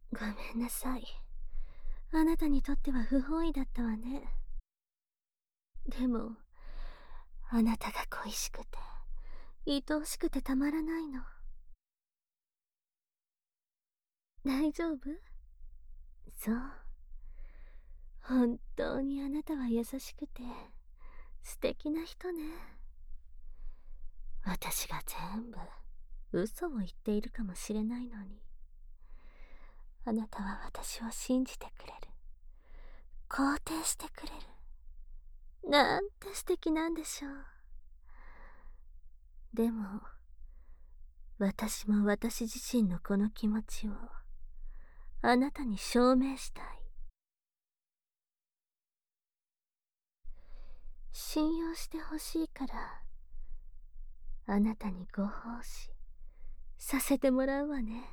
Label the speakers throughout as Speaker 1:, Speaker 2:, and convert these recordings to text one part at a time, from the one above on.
Speaker 1: ごめんなさい。あなたにとっては不本意だったわね。でも、あなたが恋しくて、愛おしくてたまらないの。大丈夫？そう。本当にあなたは優しくて、素敵な人ね。私が全部、嘘を言っているかもしれないのに。あなたは私を信じてくれる。肯定してくれる。なんて素敵なんでしょう。でも、私も私自身のこの気持ちを、あなたに証明したい。信用してほしいから、あなたにご奉仕させてもらうわね。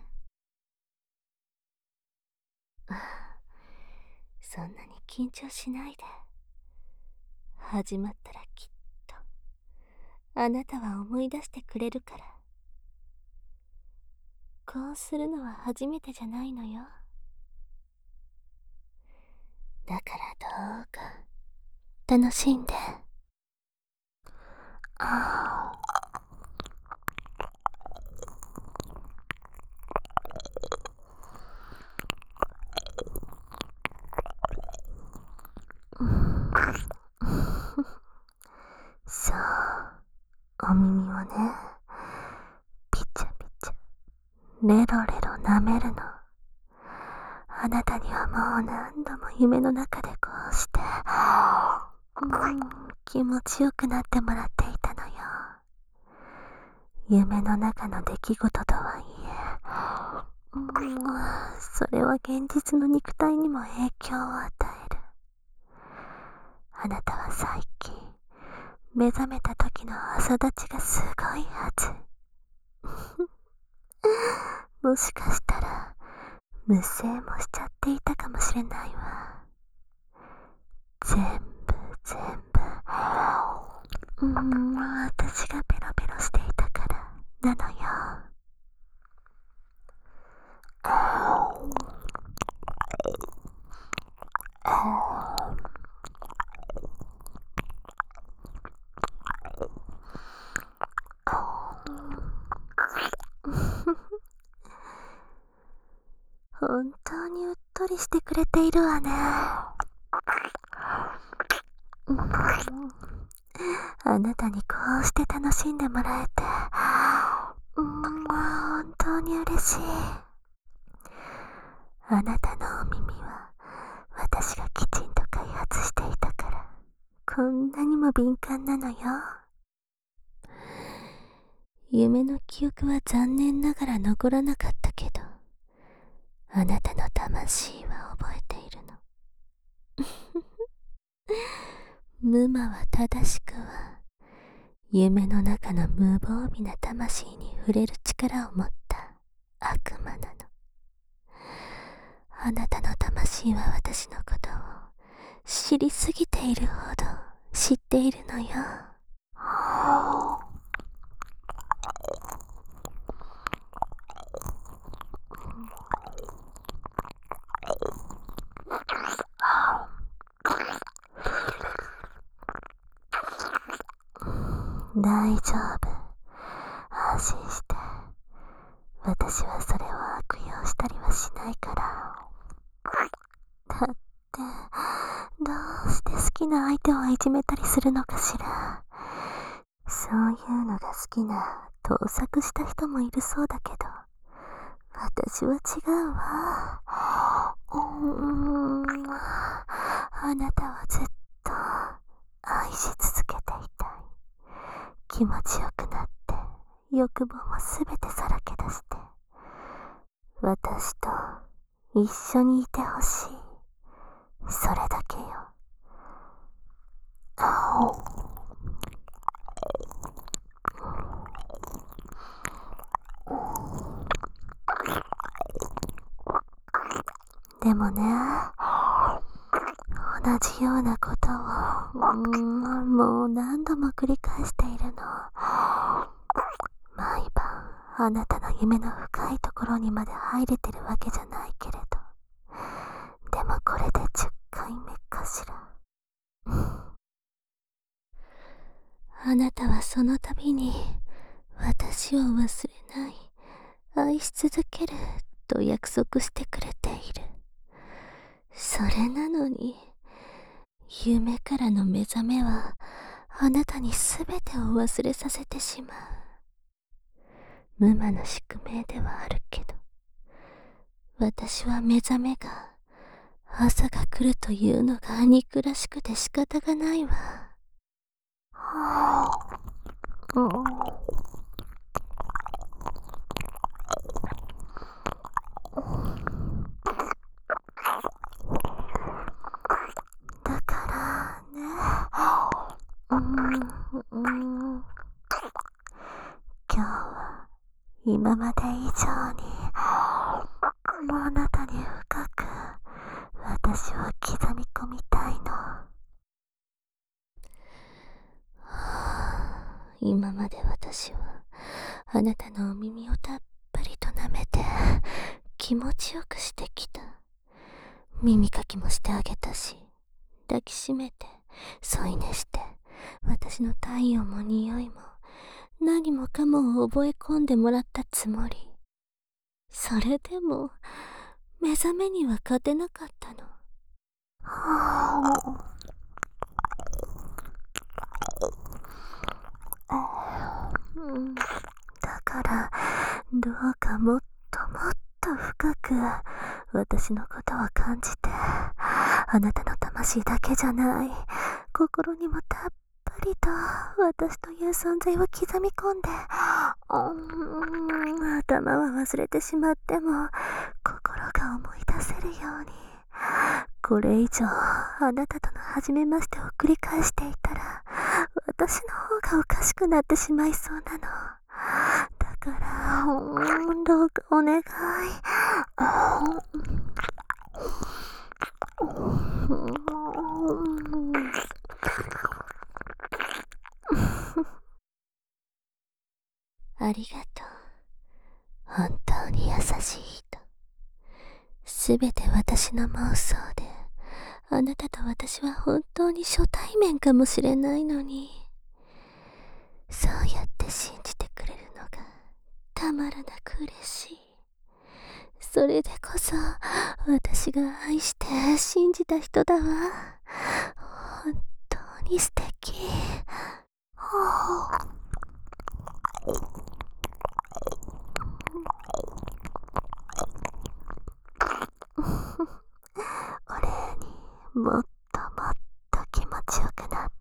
Speaker 1: ああ、そんなに緊張しないで。始まったらきっと、あなたは思い出してくれるから。こうするのは初めてじゃないのよ。だからどうか、楽しんで。ああ。そう、お耳をね、ピチャピチャ、レロレロ舐めるの。あなたにはもう何度も夢の中でこうして、気持ちよくなってもらっていたのよ。夢の中の出来事とはいえ、それは現実の肉体にも影響を与える。あなたは最近、目覚めた時の朝立ちがすごいはず。もしかしたら、無声もしちゃっていたかもしれないわ。全部、全部。私がペロペロしていたからなのよ。本当にうっとりしてくれているわね。あなたにこうして楽しんでもらえて、本当に嬉しい。あなたのお耳は私がきちんと開発していたから、こんなにも敏感なのよ。夢の記憶は残念ながら残らなかったけど、あなたの魂は覚えているの。無魔は正しくは、夢の中の無防備な魂に触れる力を持った悪魔なの。あなたの魂は私のことを知りすぎているほど知っているのよ。大丈夫。安心して。私はそれを悪用したりはしないから。だって、どうして好きな相手をいじめたりするのかしら。そういうのが好きな盗作した人もいるそうだけど、私は違うわ。あなたはずっと愛し続けていたい。気持ちよくなって欲望もすべてさらけ出して、私と一緒にいてほしい。それだけよ。でもね、同じようなことを、もう何度も繰り返しているの。毎晩あなたの夢の深いところにまで入れてるわけじゃないけれど、でもこれで10回目かしら。あなたはその度に私を忘れない、愛し続けると約束してくれている。それなのに、夢からの目覚めはあなたに全てを忘れさせてしまう。無魔の宿命ではあるけど、私は目覚めが朝が来るというのが憎らしくて仕方がないわ。だからね、今日は今まで以上にあなたに深く私を刻み込みたいの。今まで私はあなたのお耳をたっぷりと舐めて気持ちよくしてきた。耳かきもしてあげたし、抱きしめて添い寝して、私の体温も匂いも何もかも覚え込んでもらったつもり。それでも目覚めには勝てなかったの。だからどうかもっともっと深く私のことを感じて、あなたの魂だけじゃない心にもたっぷりと私という存在を刻み込んで、頭は忘れてしまっても心が思い出せるように。これ以上あなたとの初めましてを繰り返していたら、私の方がおかしくなってしまいそうなの。だから、どうかお願い。ありがとう。本当に優しい人。すべて私の妄想で、あなたと私は本当に初対面かもしれないのに、そうやって信じてくれるのがたまらなく嬉しい。それでこそ私が愛して信じた人だわ。本当に素敵。お礼にもっともっと気持ちよくなって、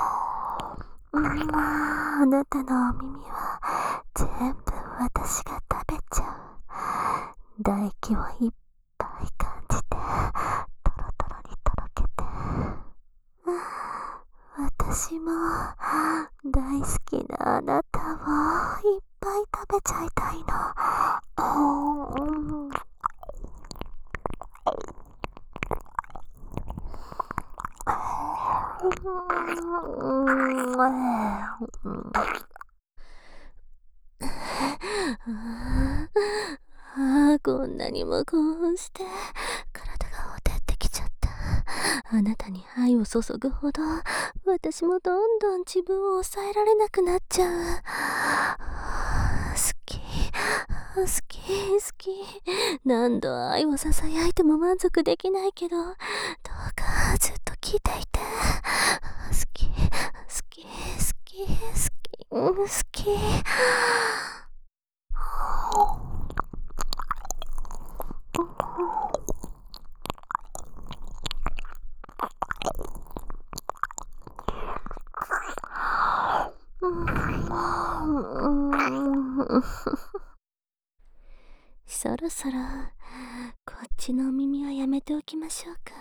Speaker 1: あなたのお耳は全部私が食べちゃう。唾液をいっぱい感じて、トロトロにとろけて、私も大好きなあなたをいっぱい食べちゃいたいの。こんなにも興奮して体がほてってきちゃった。あなたに愛を注ぐほど私もどんどん自分を抑えられなくなっちゃう。好き好き好き。何度愛をささやいても満足できないけど、どうかずっと聞いていて。好き好き好き好き好き。そろそろこっちのお耳はやめておきましょうか。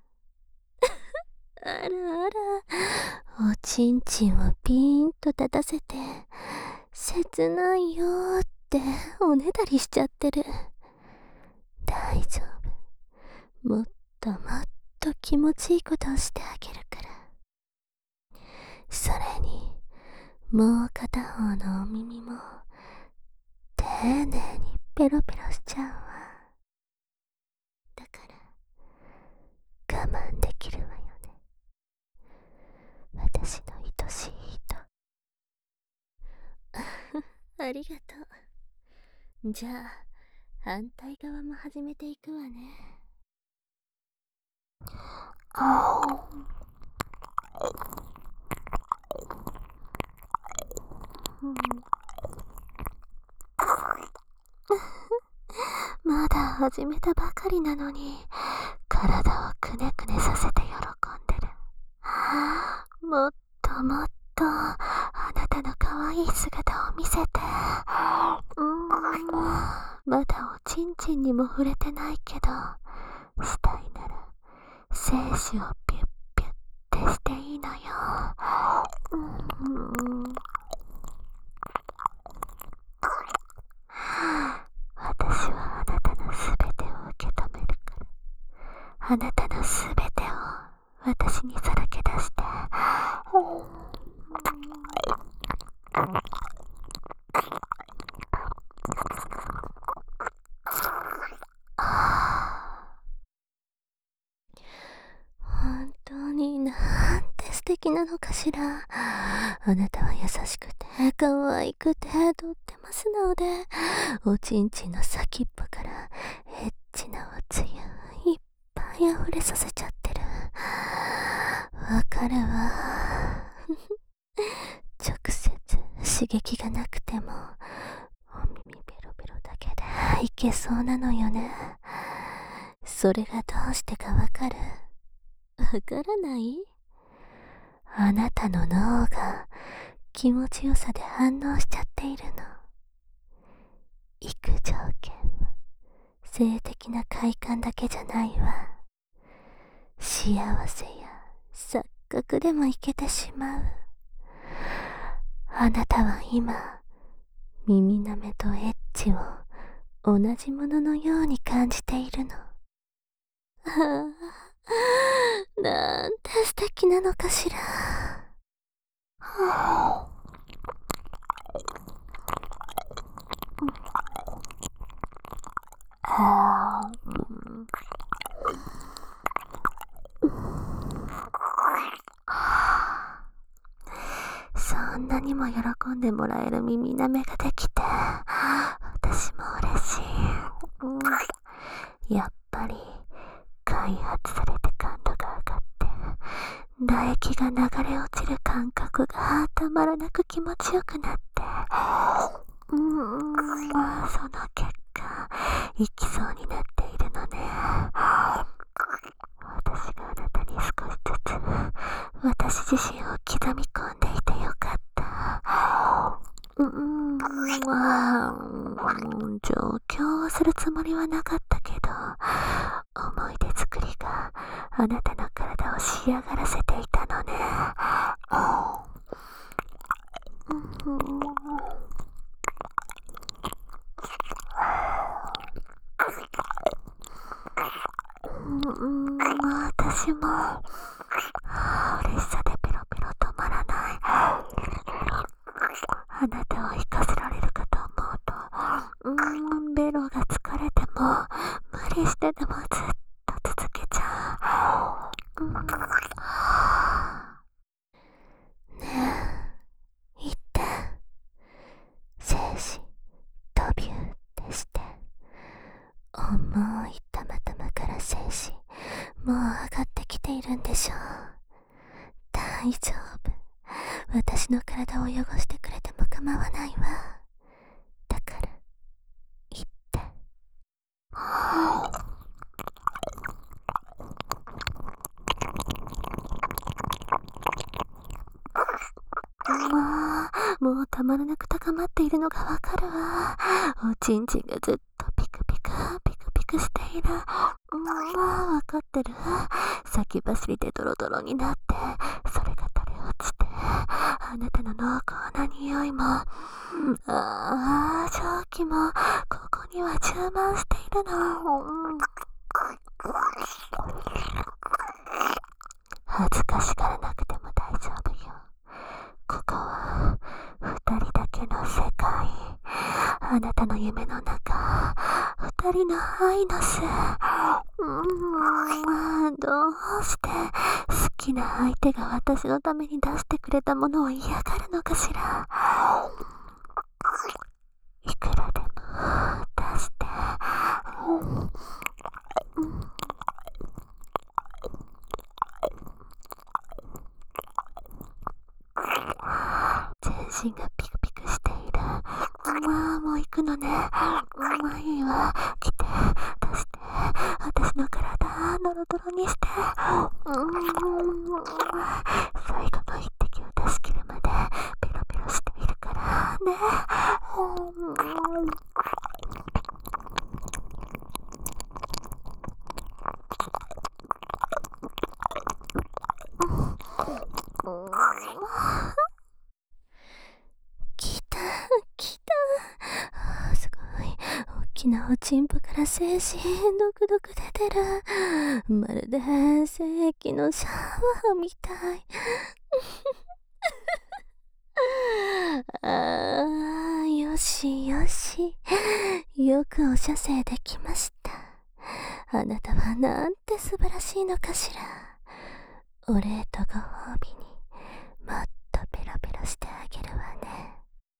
Speaker 1: あらあら、おちんちんをピーンと立たせて切ないよーっておねだりしちゃってる。大丈夫、もっともっと気持ちいいことをしてあげるから。それにもう片方のお耳も丁寧にペロペロしちゃうわ。 ありがとう。じゃあ、反対側も始めていくわね。まだ始めたばかりなのに、体をくねくねさせて喜んでる。もっともっとあなたの可愛い姿を見せて。まだおちんちんにも触れてないけど、したいなら精子をピュッピュッてしていいのよ。私はあなたのすべてを受け止めるから、あなたのすべてを私にさらけ出して。本当になんて素敵なのかしら。あなたは優しくて可愛くてとっても素直で、おちんちんの先っぽからエッチなおつゆいっぱい溢れさせちゃってる。わかるわ。直接刺激がなくてもお耳ベロベロだけでいけそうなのよね。それがどうしてかわかる？わからない？あなたの脳が気持ちよさで反応しちゃっているの。行く条件は性的な快感だけじゃないわ。幸せや錯覚でもいけてしまう。あなたは今、耳なめとエッチを同じもののように感じているの。なんて素敵なのかしら。そんなにも喜んでもらえる耳なめができて、私も嬉しい。やっぱり開発されて感度が上がって、唾液が流れ落ちる感覚がたまらなく気持ちよくなって、その結果行きそうになっているのね。私があなたに少しずつ私自身を刻み込んでいてよかった。状況をするつもりはなかったけど、思い出作りがあなたの体を仕上がらせていたのね。私も嬉しさでペロペロ止まらない。あなたを生かせられるかと思うと、ベロが疲れても無理してでもずっと続けちゃう。ねえ、言って。精子ドビューってして。重いたまたまから精子もう上がってきているんでしょう。大丈夫。私の体を汚してくれても構わないわ。だから言って。もうたまらなく高まっているのがわかるわ。おちんちんがずっとピクピクピクピクしている。わかってる。先走りでドロドロになって、それが垂れ落ちて、あなたの濃厚な匂いも、蒸気もここには充満しているの。恥ずかしがらなくても大丈夫よ。ここは二人だけの世界。あなたの夢の中、二人の愛の巣。どうして好きな相手が私のために出してくれたものを嫌がるのかしら。 身がピクピクしている。もう行くのね。いいわ。来て、出して、私の体、ドロドロにして。最後の一滴を出し切るまで、ペロペロしているからね。来た。すごい。大きなおちんぽから精子、ドクドク出てる。まるで精液のシャワーみたい。よし。よくお射精できました。あなたはなんて素晴らしいのかしら。お礼とご褒美にもっとペロペロしてあげるわね。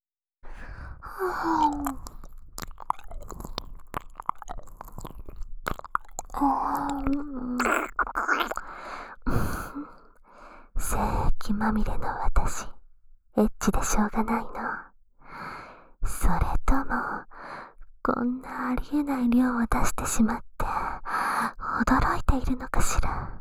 Speaker 1: 精液まみれの私、エッチでしょうがないの？それとも、こんなありえない量を出してしまって、驚いているのかしら。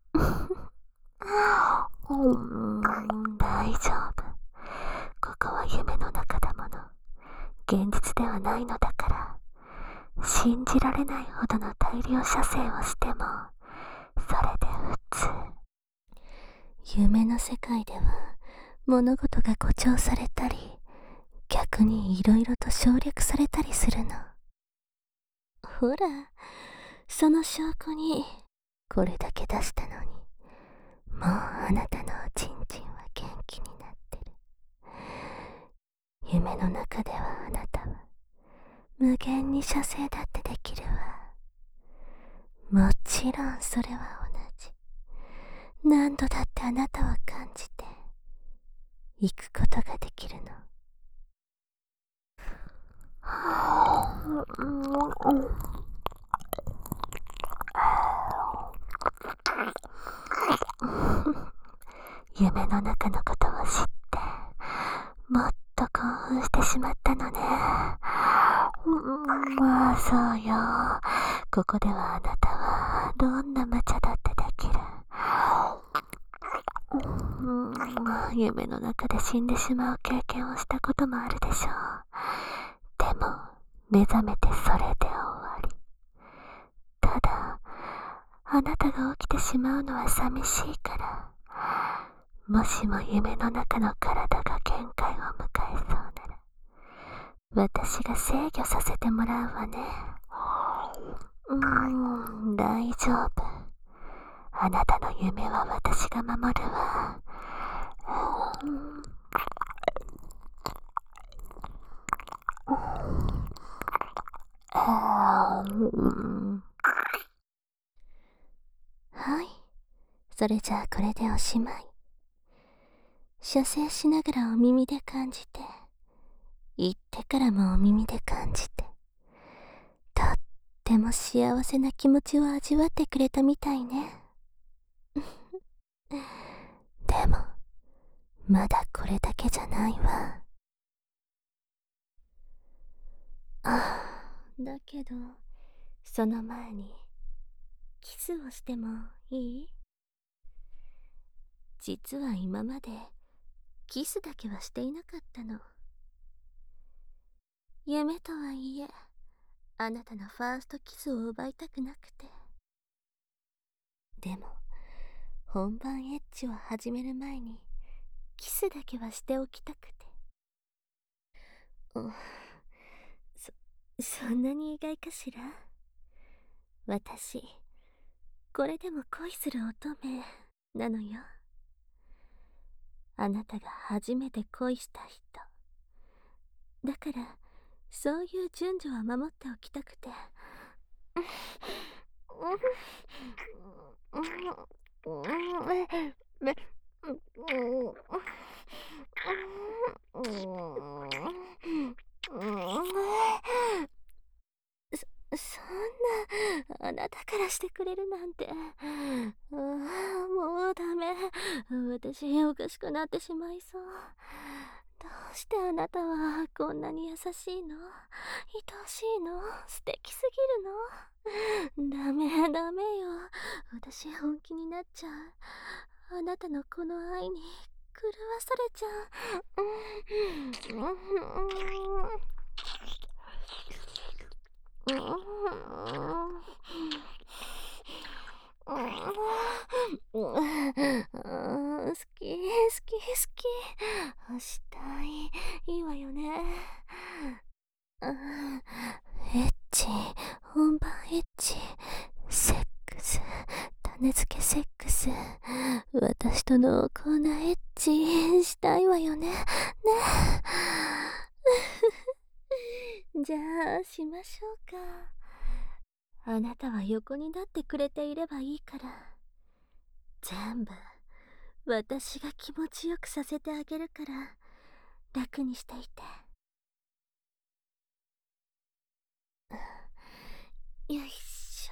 Speaker 1: 大丈夫。ここは夢の中だもの。現実ではないのだから。信じられないほどの大量射精をしても、それで普通。夢の世界では、物事が誇張されたり、逆にいろいろと省略されたりするの。ほら、その証拠に、これだけ出したのに、もうあなたのおちんちんは元気になってる。夢の中ではあなたは、無限に射精だってできるわ。もちろんそれは同じ。何度だってあなたは感じて、行くことができるの。夢の中のことを知って、もっと興奮してしまったのね。そうよ。ここではあなたはどんな無茶だってできる。夢の中で死んでしまう経験をしたこともあるでしょう。でも、目覚めてそれで終わり。ただ、あなたが起きてしまうのは寂しいから、もしも夢の中の体が限界を迎えそうなら、私が制御させてもらうわね。大丈夫。あなたの夢は私が守るわ。はい。それじゃあこれでおしまい。射精しながらお耳で感じて、言ってからもお耳で感じて、とっても幸せな気持ちを味わってくれたみたいね。でも、まだこれだけじゃないわ。だけど、その前に、キスをしてもいい？実は今まで、キスだけはしていなかったの。夢とはいえ、あなたのファーストキスを奪いたくなくて。でも、本番エッチを始める前に、キスだけはしておきたくて。そんなに意外かしら？私、これでも恋する乙女なのよ。あなたが初めて恋した人。だから、そういう順序は守っておきたくて。そんな、あなたからしてくれるなんて。もうダメ。私、おかしくなってしまいそう。 どうしてあなたはこんなに優しいの？愛おしいの？素敵すぎるの？ダメダメよ。私本気になっちゃう。あなたのこの愛に狂わされちゃう。好き好き好き。したい。いいわよね。エッチ、本番エッチ、セックス、種付けセックス。私と濃厚なエッチしたいわよね。ね。じゃあしましょうか。あなたは横になってくれていればいいから、全部私が気持ちよくさせてあげるから、楽にしていて。よいし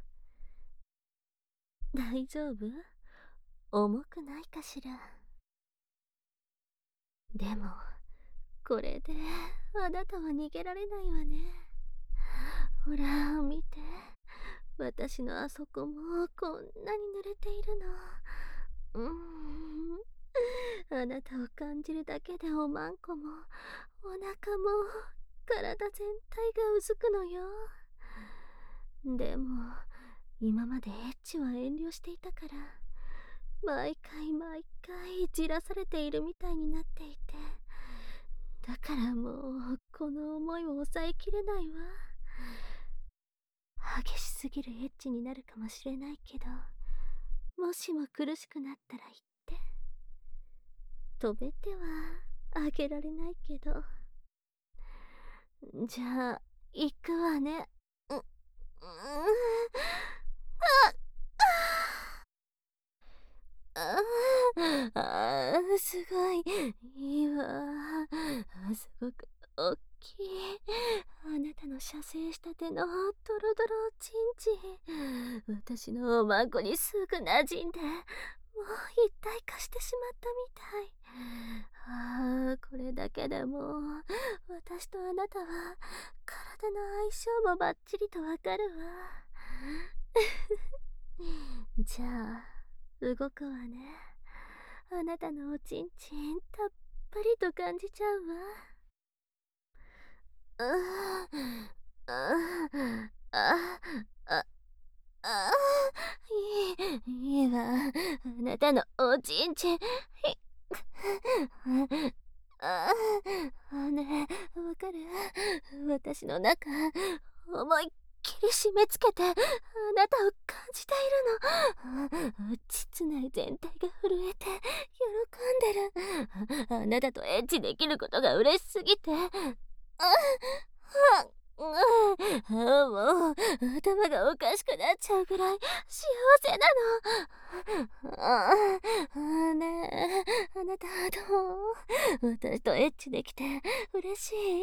Speaker 1: ょ。大丈夫？重くないかしら。でもこれであなたは逃げられないわね。ほら見て、私のあそこもこんなに濡れているの。あなたを感じるだけでおまんこもお腹も体全体がうずくのよ。でも今までエッチは遠慮していたから、毎回毎回じらされているみたいになっていて、だからもうこの思いを抑えきれないわ。激しすぎるエッチになるかもしれないけど、もしも苦しくなったら言って。止めてはあげられないけど。じゃあ行くわね。すごいいいわ。すごく大きい。あなたの射精したてのドロドロチンチン、私のおまんこにすぐ馴染んで、もう一体化してしまったみたい。これだけでも私とあなたは体の相性もバッチリとわかるわ。じゃあ動くわね。あなたのおちんちんたっぷりと感じちゃうわ。いいわ。あなたのおちんちん。ねえ、わかる？私の中思いっきり締め付けてあなたを感じているの。膣内全体が震えて喜んでる。あなたとエッチできることが嬉しすぎて、もう頭がおかしくなっちゃうぐらい幸せなの。ねえ、あなたはどう？私とエッチできて嬉しい？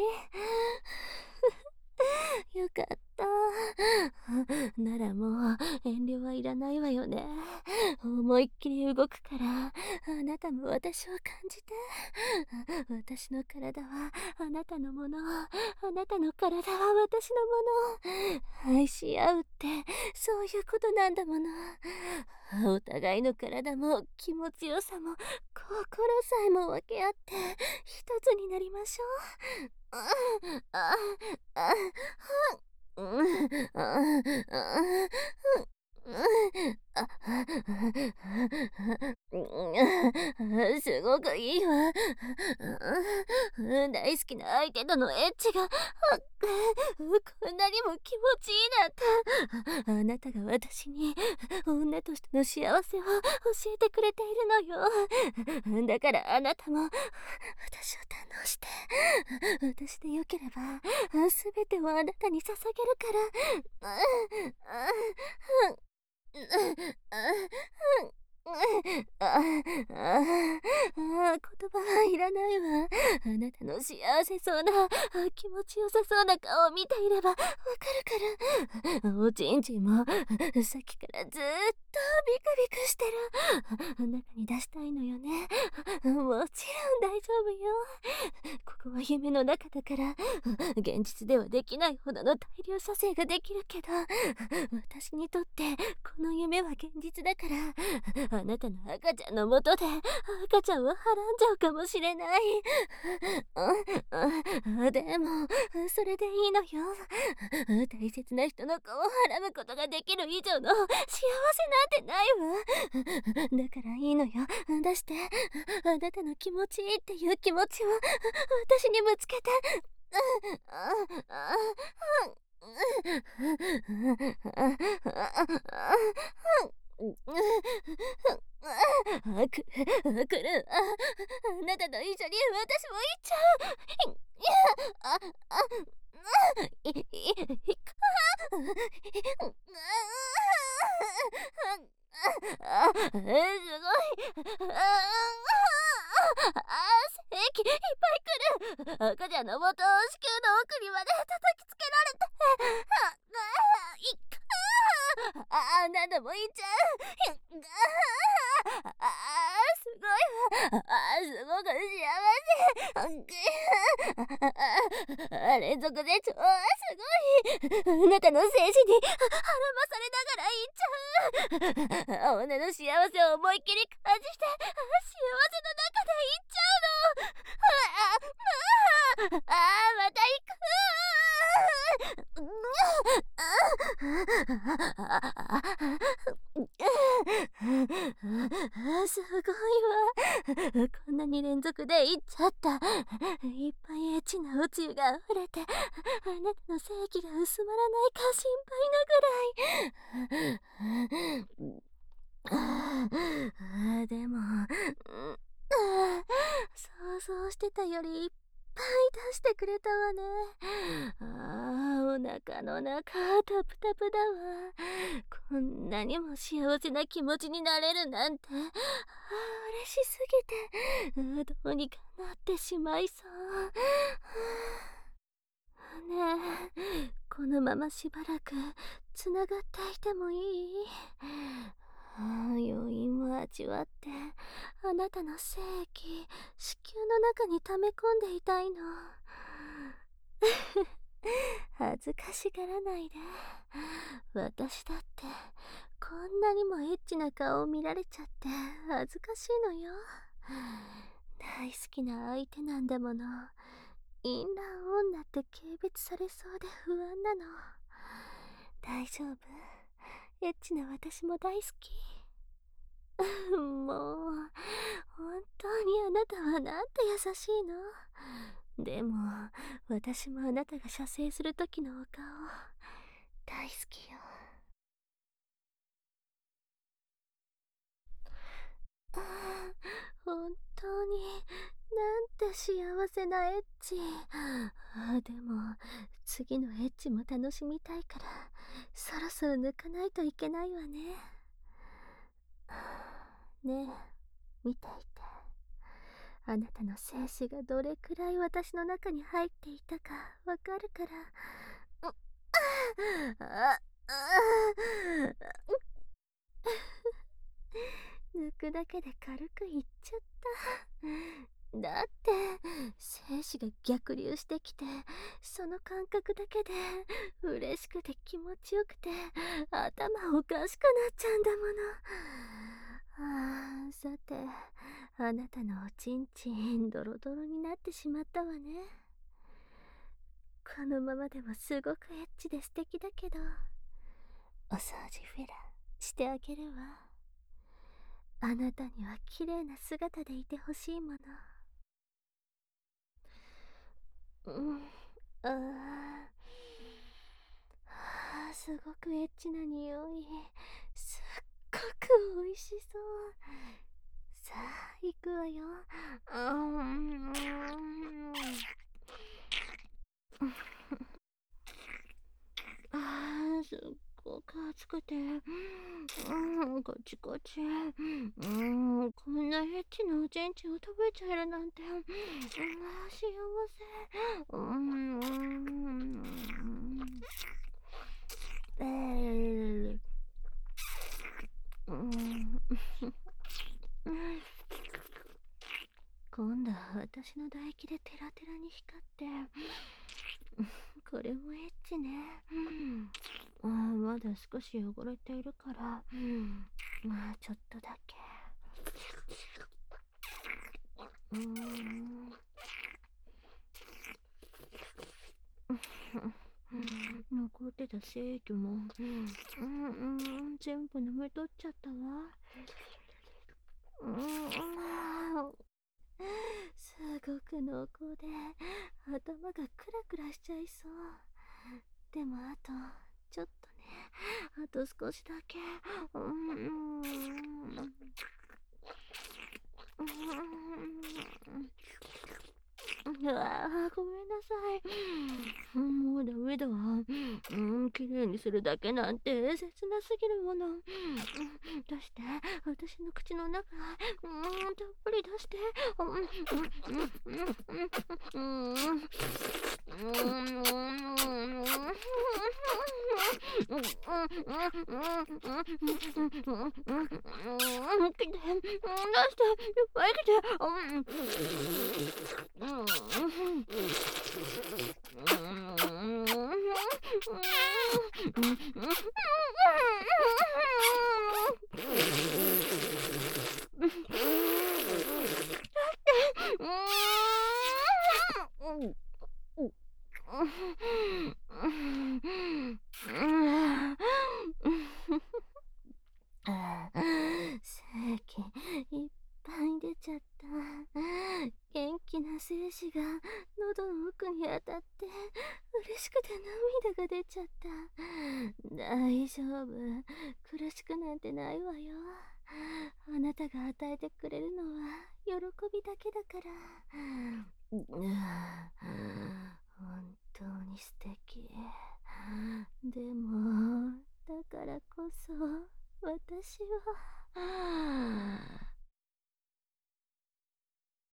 Speaker 1: よかった。ならもう遠慮はいらないわよね。思いっきり動くからあなたも私を感じて。私の体はあなたのもの、あなたの体は私のもの。愛し合うってそういうことなんだもの。お互いの体も気持ちよさも心さえも分け合って一つになりましょう。すごくいいわ。大好きな相手とのエッチがこんなにも気持ちいいなんて。あなたが私に女としての幸せを教えてくれているのよ。だからあなたも私を堪能して。私でよければ全てをあなたに捧げるから。 ああ、言葉はいらないわ。あなたの幸せそうな、気持ちよさそうな顔を見ていればわかるから。おちんちんもさっきからずーっとビクビクしてる。中に出したいのよね。もちろん大丈夫よ。ここは夢の中だから、現実ではできないほどの大量射精ができるけど、私にとってこの夢は現実だから、あなたの赤ちゃんのもとで赤ちゃんをはらんじゃうかもしれない。でもそれでいいのよ。大切な人の子をはらむことができる以上の幸せなんてないわ。だからいいのよ。出して。あなたの気持ちいいっていう気持ちを私にぶつけて。来る。あなたと一緒に私も行っちゃう。あ、あ、い、い、いかすごい。正規いっぱい来る。赤ちゃんの元を子宮の奥にまで叩きつけられて。何度も言っちゃう。すごいわ。すごく幸せ。連続で超すごい。あなたの精子にまされながら言っちゃう。女の幸せを思いっきり感じて、幸せの中で言っちゃうの。また行く。すごいわ。こんなに連続で行っちゃった。いっぱいエッチなおつゆが溢れて、あなたの精液が薄まらないか心配なぐらい。でも、想像してたよりいっぱい出してくれたわね。お腹の中タプタプだわ。こんなにも幸せな気持ちになれるなんて、嬉しすぎて、どうにかなってしまいそう。ねえ、このまましばらくつながっていてもいい？余韻を味わって、あなたの精液、子宮の中に溜め込んでいたいの。恥ずかしがらないで。私だってこんなにもエッチな顔を見られちゃって恥ずかしいのよ。大好きな相手なんだもの。淫乱女って軽蔑されそうで不安なの。大丈夫？エッチな私も大好き。もう本当にあなたはなんて優しいの。でも私もあなたが射精する時のお顔大好きよ。本当になんて幸せなエッチ。でも次のエッチも楽しみたいからそろそろ抜かないといけないわね。ねえ、見ていて。あなたの精子がどれくらい私の中に入っていたかわかるから。抜くだけで軽くいっちゃった。だって精子が逆流してきて、その感覚だけで嬉しくて気持ちよくて頭おかしくなっちゃうんだもの。さて、あなたのおちんちんドロドロになってしまったわね。このままでもすごくエッチで素敵だけど、お掃除フェラしてあげるわ。あなたには綺麗な姿でいてほしいもの。すごくエッチな匂い。すっごく美味しそう。さあ行くわよ。すっごく暑くて、こっちこっち、こんなエッチなおちんちんを食べちゃえるなんて、幸せ。えー、うん、今度は私の唾液でテラテラに光って、これもエッチね。まだ少し汚れているから、まあちょっとだけ。残ってた精液も、全部飲み取っちゃったわ。すごく濃厚で頭がクラクラしちゃいそう。でもあとちょっとね、あと少しだけ。うわー、ごめんなさい。もうダメだわ。綺麗にするだけなんて切なすぎるもの。出して、私の口の中、たっぷり出して。来て、出して、いっぱい来て。精気いっぱい出ちゃった。元気な精子が喉の奥に当たって嬉しくて涙が出ちゃった。大丈夫、苦しくなんてないわよ。あなたが与えてくれるのは喜びだけだから。本当に素敵。でもだからこそ私は